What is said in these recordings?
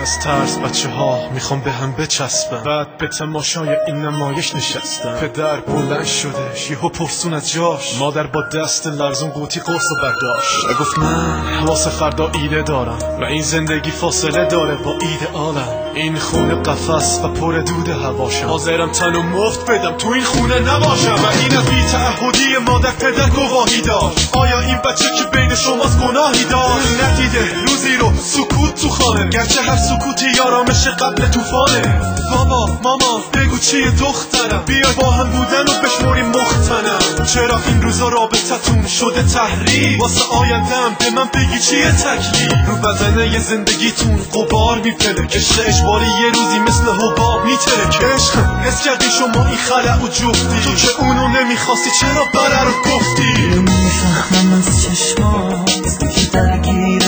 از ترس بچه ها میخوام به هم بچسبن. بعد به تماشای این نمایش نشستم. پدر بلند شده یهو پرسون از جاش. مادر با دست لرزون قوطی قرص و برداشت. گفت من واسه فردا ایده دارم و این زندگی فاصله داره با ایدئالم. این خونه قفس و پر دود هواشم. حاضرم تنو مفت بدم تو این خونه نباشم. و این از بی‌تعهدی مادر پدر گواهی داشت. آیا این بچه که بین شماست گناهی داشت؟ ندیده روزی رو سکوت تو خانه، گرچه هر سکوتی آرامش قبل طوفانه. بابا ماما بگو چیه دخترم، بیا با هم بودن و بشمریم مختنم. چرا این روزا رابطتون شده تحریم؟ واسه آیندم به من بگی چیه تکلیف؟ رو بدنه زندگیتون غبار میپله، کشته اجباری یه روزی مثل حباب میترکه. عشق حس کردی شما این خلق و جفتی، تو که اونو نمیخواستی چرا بره رو گفتی؟ نمیفهمم از چشمات که درگیر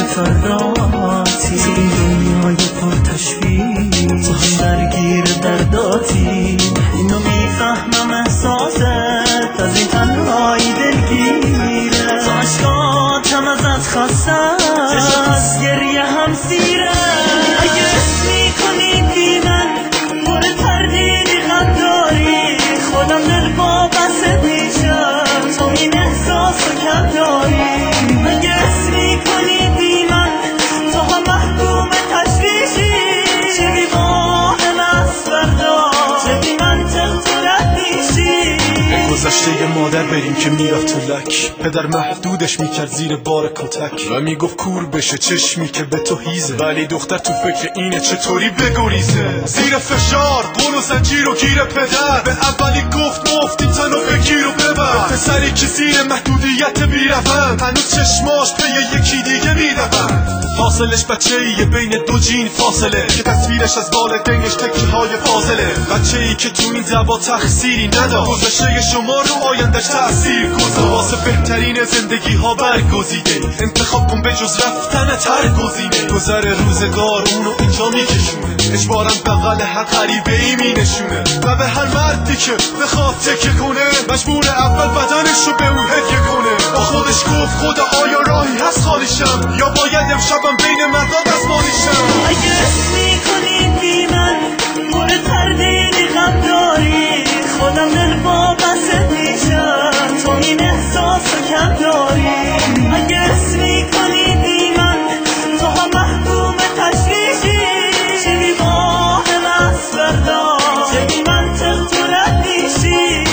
فرداتی، تو دنیای پر تشبیه تو هم درگیر درداتی. اینو میفهمم احساست از این تنهایی دلگیره، تو عشقاتم ازت خواستم از گریه هم سیره. اگه حس میکنی بی من پر تردیدی غم داری، خودم دل با بست میشم تو این احساسو کم داری. اگه حس میکنی بی من تو هم محکوم تشویشی، چه بی واهم از فردا چه بی منطق تو رد میشی. گذشته مادر بریم که میرفت تو لک، پدر محدودش میکرد زیر بار کتک و میگفت کور بشه چشمی که به تو هیزه. ولی دختر تو فکر اینه چطوری بگریزه. زیر فشار قول و زنجیر و گیر پدر، به اولی گفت مفتی تنو بگیر و ببر. پسری که زیر محدودیت بیرون هنوز چشماش به یکی دیگه میدون. حاصلش بچه ایه بین دو جین فاصله، که تصویرش از والدینش تکه های فاضله. بچه ای که تو این دعوا تقصیری نداشت، گذشته شما رو آیندش تأثیر گذاشت. واسه بهترین زندگی ها برگزیده، انتخاب کن به جز رفتن هر گزینه. گذر روزگار اونو اینجا میکشونه، اجبارا بغل هر غریبه ای مینشونه. و به هر مردی که بخواد تکه کنه، مجبور اول بدنش رو به اون هدیه کنه. با خودش گفت خدا آیا راهی هست خالیشم، یا باید امشبم بین مردا دستمالیشم. اگه حس میکنی بی من پر تردیدی غم داری، خودم دل با بست میشم تو این احساسو کم داری. اگه حس میکنی بی من تو هم محکوم تشویشی، چه بی واهم از فردا چه بی منطق تو رد میشی.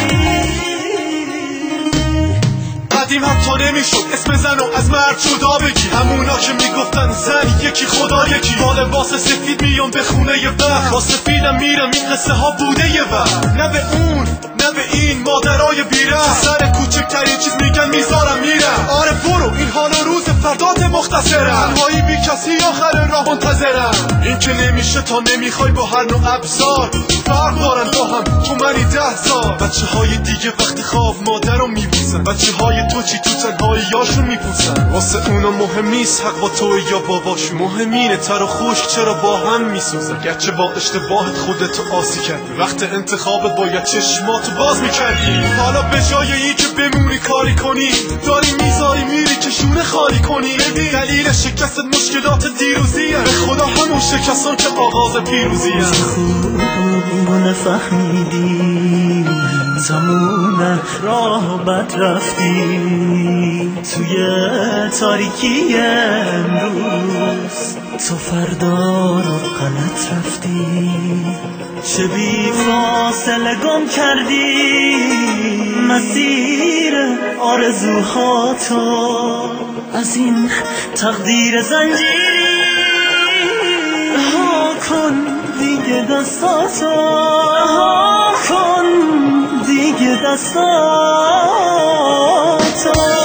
قدیم حتی نمیشد اسم زنو از مرد جدا بگی، همونا که میگفتن زن یکی خدا یکی. با لباس سفید میام به خونه یه وقت، با سفیدم میرم این قصه ها بوده یه وقت. نه به اون نه به این مادرای بیره، سر کوچکترین چیز میگن میذارم میرم. آره برو این حال و روز فردات مختصرم، تنهایی بی کسی آخر راه منتظرم. این که نمیشه تا نمیخوای با هر نوع ابزار، فرق دارن با هم تو منی 10,000. بچه های دیگه وقتی خواب مادر رو میبوسن، بچه های تو چی تو تنهایی هاشون میپوسن. واسه اونا مهم نیست حق با تو یا باباشون، مهم اینه تر و خشک چرا با هم میسوزن. گرچه با اشتباهت خودتو آسی کردی، وقت انتخابت باید چشماتو باز میکردی. حالا به جای این که بمونی کاری کنی، داری میذاری میری که شونه خالی کنی. دلیل شکست مشکلات دیروزیه، به خدا همون شکستان که آغاز پیروزیه. خوب اینو نفهمیدی، تموم راه بد رفتی توی تاریکی امروز، تو فردا رو غلط رفتی. چه بی فاصله گم کردی مسیر آرزوهاتو، از این تقدیر زنجیری رها کن دیگه دستاتو، رها کن دیگه دستاتو.